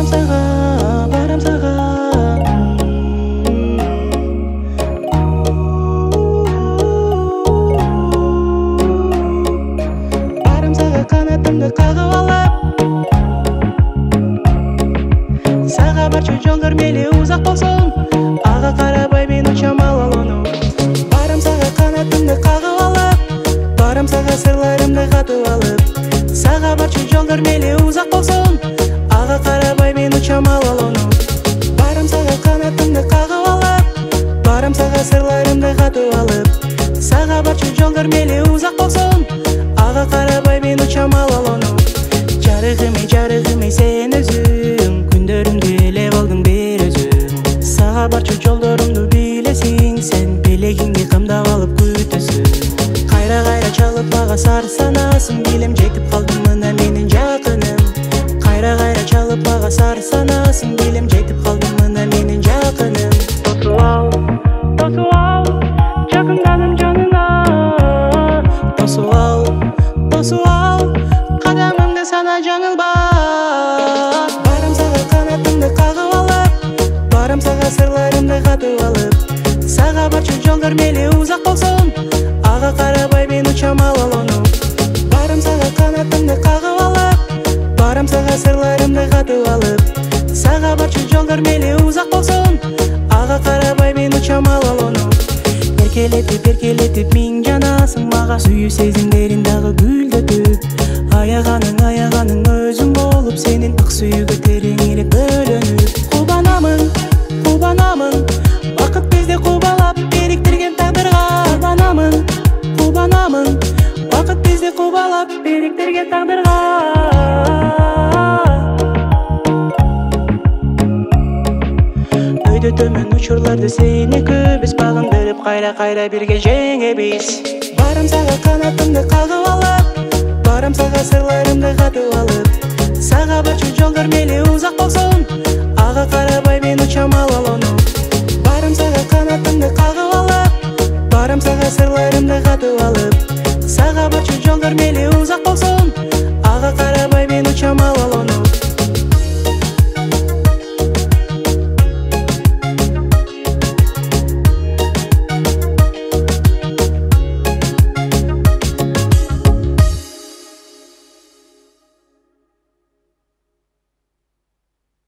сага, барам сага. Барам сага, канатымды кагып алып. Сага барчу жолдор мейли узак болсун, ага карабай мен учам алалоону. Барам сага, канатымды кагып алып. Барам сага, сырларымды катып алып. Сага барчу жолдор мейли узак болсун, ага карабай мен учам алалоону. Барам сага, канатымды кагып алып. Барам сага, сырларымды катып алып. Сага барчу жолдор мейли узак болсун, ага карабай мен учам алалоону. Жарыгым ей сен өзүң, күндөрүмдү элеп алдың бир өзүң. Сага барчу жолдорумду билесиң, сен белегиңди камдап алып күтөсүң. Кайра чалып ага сар санасың, билем жетип калдым мына менин жакыным. Кайра чалып ага сар санасың, билем жетип калдым мына менин жакыным. Тосуп ал, жакынданым жаныңа. Тосуп ал, кадамымды сана жаңылба. Барам сага, канатымды кагып алып. Барам сага, сырларымды катып алып. Сага барчу жолдор мейли узак болсун, ага карабай мен учам алалоону. Барам сага, канатымды кагып алып. Барам сага, сырларымды катып алып. Сага барчу жолдор мейли узак болсун, ага карабай мен учам алалоону. Эркелетип миң жанасың мага, сүйүү сезимдерин дагы гүлдөтүп. Аяганың өзүң болуп, сенин ак сүйүүгө тереңирээк бөлөнүп. Кубанамын, бакыт бизди кубалап бириктирген тагдырга. Кубанамын, бакыт бизди кубалап бириктирген тагдырга. Өйдө төмөн учурларды сен экөөбүз багындырып, кайра бирге жеңебиз. Барам сага, канатымды кагып алып. Барам сага, сырларымды катып алып. Сага барчу жолдор мейли узак болсун, ага карабай мен учам алалоону. Барам сага, канатымды кагып алып. Барам сага, сырларымды катып алып. Сага барчу жолдор мейли узак болсун, ага